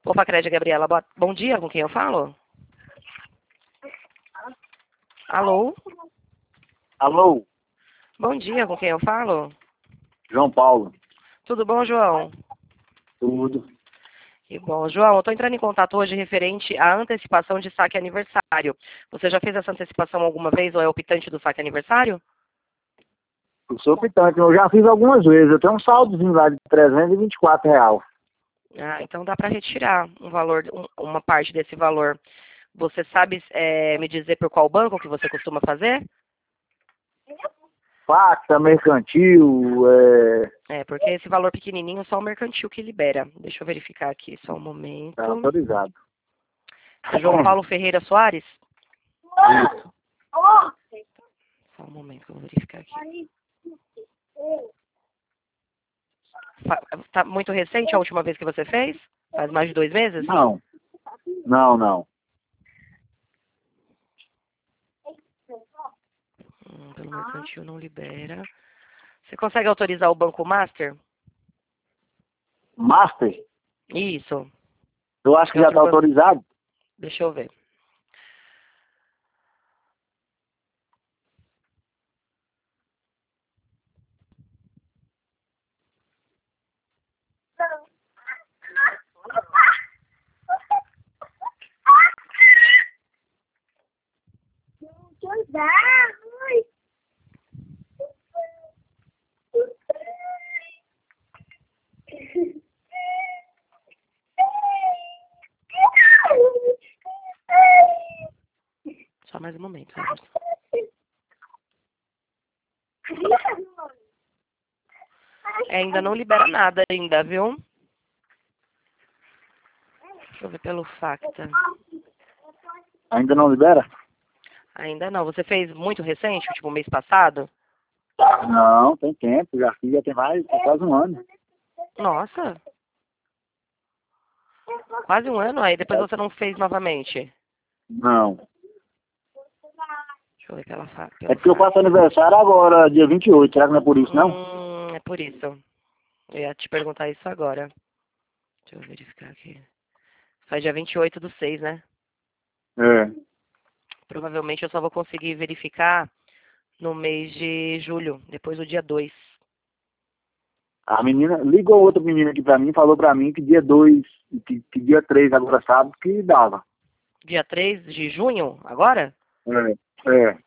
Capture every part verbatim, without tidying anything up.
Opa, Crédia Gabriela, boa... bom dia, com quem eu falo? Alô? Alô, Bom dia, com quem eu falo? João Paulo. Tudo bom, João? Tudo. Que bom. João, eu estou entrando em contato hoje referente à antecipação de saque aniversário. Você já fez essa antecipação alguma vez ou é optante do saque aniversário? Eu sou optante, eu já fiz algumas vezes. Eu tenho um saldozinho lá de trezentos e vinte e quatro reais. Ah, então dá para retirar um valor, um- uma parte desse valor. Você sabe é, me dizer por qual banco que você costuma fazer? Facta, mercantil, é... É, porque esse valor pequenininho só o mercantil que libera. Deixa eu verificar aqui, só um momento. tá autorizado. É João Paulo Ferreira Soares? Isso. Só um momento que eu vou verificar aqui. Fa- Tá muito recente a última vez que você fez? Faz mais de dois meses? Não, não, não. Hum, pelo mercantil não libera. Você consegue autorizar o Banco Master? Master, Isso. eu acho que É já outro tá banco. autorizado. Deixa eu ver. Só mais um momento. Emerson. É, ainda não libera nada ainda, viu? Deixa eu ver pelo Facta. Ainda não libera? Ainda não. Você fez muito recente, tipo mês passado? Não, tem tempo, já fiz, já tem mais, tem quase um ano. Nossa. Quase um ano aí. Depois você não fez novamente. Não. Deixa eu ver pela, fa- É pelo porque eu faço Facta. aniversário agora, dia vinte e oito, será que não é por isso, não? Hum, é por isso. Eu ia te perguntar isso agora. Deixa eu verificar aqui. Faz dia vinte e oito do seis, né? É. Provavelmente eu só vou conseguir verificar no mês de julho, depois do dia dois. A menina, ligou outra menina aqui pra mim, falou pra mim que dia dois, que, que dia três agora sábado, que dava. Dia três de junho, agora? É, é.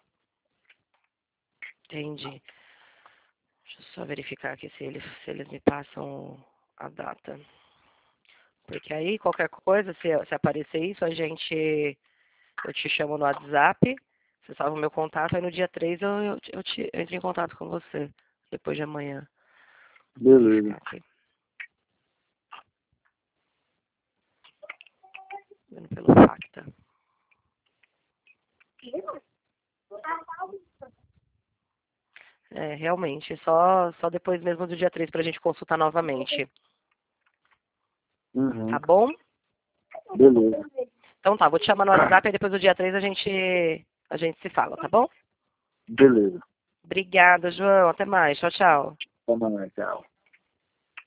Entendi. Deixa eu só verificar aqui se eles, se eles me passam a data. Porque aí, qualquer coisa, se, se aparecer isso, a gente... Eu te chamo no WhatsApp, você salva o meu contato, aí no dia três eu, eu, te- eu, te, eu entro em contato com você, depois de amanhã. Vou Beleza. verificar aqui. Vendo pelo Facta. É, realmente, só, só depois mesmo do dia três pra gente consultar novamente. Tá Uhum. bom? Beleza. Então tá, vou te chamar no WhatsApp e depois do dia três a gente, a gente se fala, tá bom? Beleza. Obrigada, João. Até mais. Tchau, tchau. Toma, tchau.